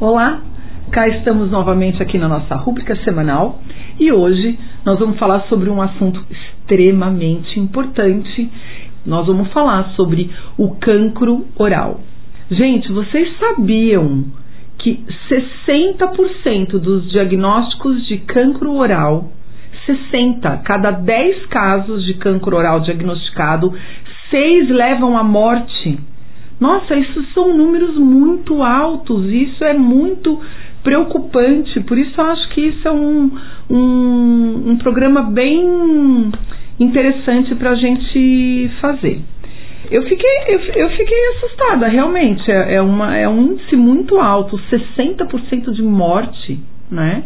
Olá, cá estamos novamente aqui na nossa rúbrica semanal e hoje nós vamos falar sobre um assunto extremamente importante. Nós vamos falar sobre o cancro oral. Gente, vocês sabiam que 60% dos diagnósticos de cancro oral, cada 10 casos de cancro oral diagnosticado, 6 levam à morte? Nossa, isso são números muito altos, isso é muito preocupante, por isso eu acho que isso é um programa bem interessante para a gente fazer. Eu fiquei assustada, realmente, é um índice muito alto, 60% de morte, né?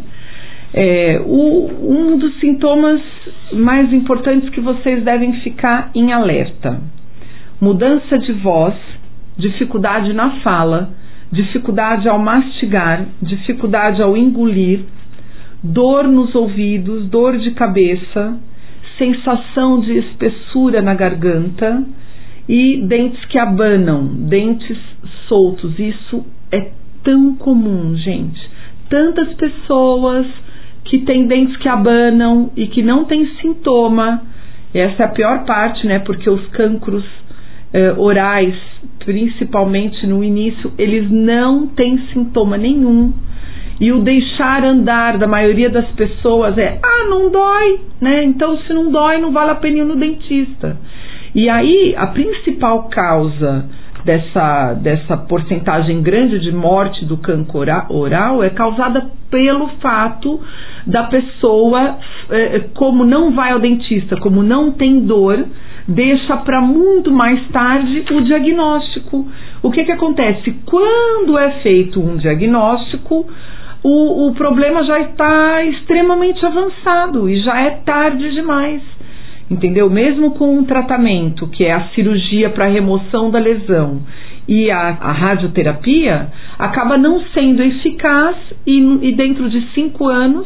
Um dos sintomas mais importantes que vocês devem ficar em alerta: mudança de voz, dificuldade na fala, dificuldade ao mastigar, dificuldade ao engolir, dor nos ouvidos, dor de cabeça, sensação de espessura na garganta e dentes que abanam, dentes soltos. Isso é tão comum, gente. Tantas pessoas que têm dentes que abanam e que não têm sintoma. Essa é a pior parte, né? Porque os cancros orais, principalmente no início, eles não têm sintoma nenhum. E o deixar andar da maioria das pessoas não dói, né? Então, se não dói, não vale a pena ir no dentista. E aí, a principal causa dessa porcentagem grande de morte do cancro oral é causada pelo fato da pessoa, como não vai ao dentista, como não tem dor, deixa para muito mais tarde o diagnóstico. O que acontece? Quando é feito um diagnóstico, o problema já está extremamente avançado e já é tarde demais. Entendeu? Mesmo com um tratamento, que é a cirurgia para remoção da lesão e a radioterapia, acaba não sendo eficaz e dentro de 5 anos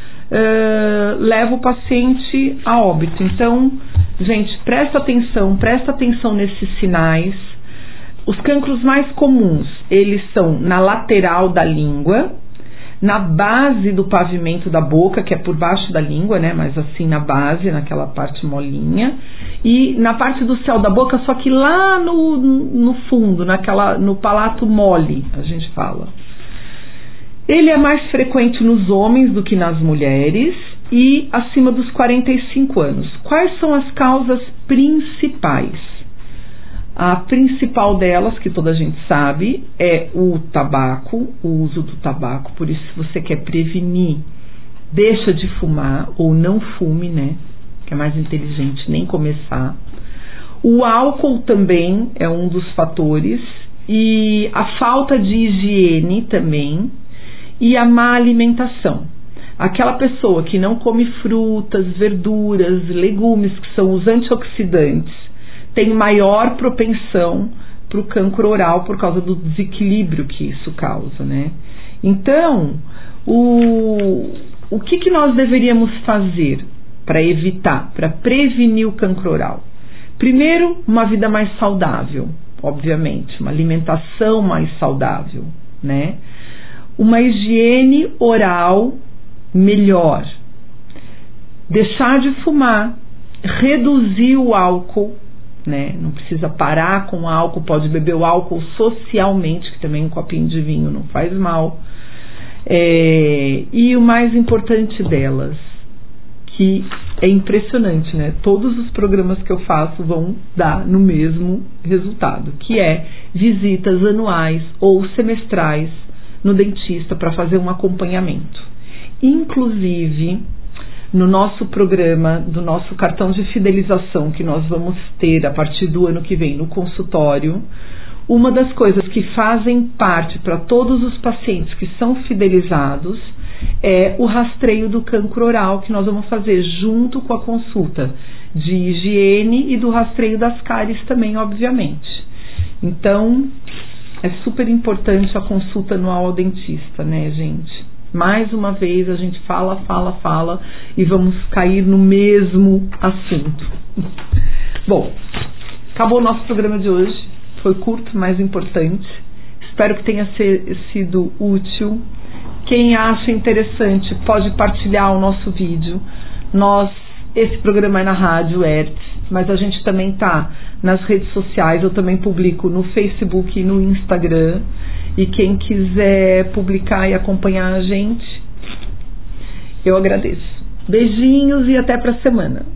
leva o paciente a óbito. Então, gente, presta atenção nesses sinais. Os cancros mais comuns, eles são na lateral da língua, na base do pavimento da boca, que é por baixo da língua, né? Mas assim, na base, naquela parte molinha, e na parte do céu da boca, só que lá no fundo, no palato mole, a gente fala. Ele é mais frequente nos homens do que nas mulheres e acima dos 45 anos. Quais são as causas principais? A principal delas, que toda a gente sabe, é o tabaco, o uso do tabaco. Por isso, se você quer prevenir, deixa de fumar ou não fume, né? Que é mais inteligente nem começar. O álcool também é um dos fatores, e a falta de higiene também, e a má alimentação. Aquela pessoa que não come frutas, verduras, legumes, que são os antioxidantes, tem maior propensão para o cancro oral por causa do desequilíbrio que isso causa, né? Então, o que nós deveríamos fazer para evitar, para prevenir o cancro oral? Primeiro, uma vida mais saudável, obviamente, uma alimentação mais saudável, né? Uma higiene oral melhor, deixar de fumar, reduzir o álcool, né? Não precisa parar com o álcool, pode beber o álcool socialmente, que também um copinho de vinho não faz mal. E o mais importante delas, que é impressionante, né? Todos os programas que eu faço vão dar no mesmo resultado, que é visitas anuais ou semestrais no dentista para fazer um acompanhamento. Inclusive, no nosso programa, do nosso cartão de fidelização que nós vamos ter a partir do ano que vem no consultório, uma das coisas que fazem parte para todos os pacientes que são fidelizados é o rastreio do cancro oral, que nós vamos fazer junto com a consulta de higiene e do rastreio das cáries também, obviamente. Então, é super importante a consulta anual ao dentista, né, gente? Mais uma vez a gente fala e vamos cair no mesmo assunto. Bom, acabou o nosso programa de hoje. Foi curto, mas importante. Espero que tenha sido útil. Quem acha interessante pode partilhar o nosso vídeo. Esse programa é na Rádio Hertz, mas a gente também está nas redes sociais. Eu também publico no Facebook e no Instagram. E quem quiser publicar e acompanhar a gente, eu agradeço. Beijinhos e até para a semana.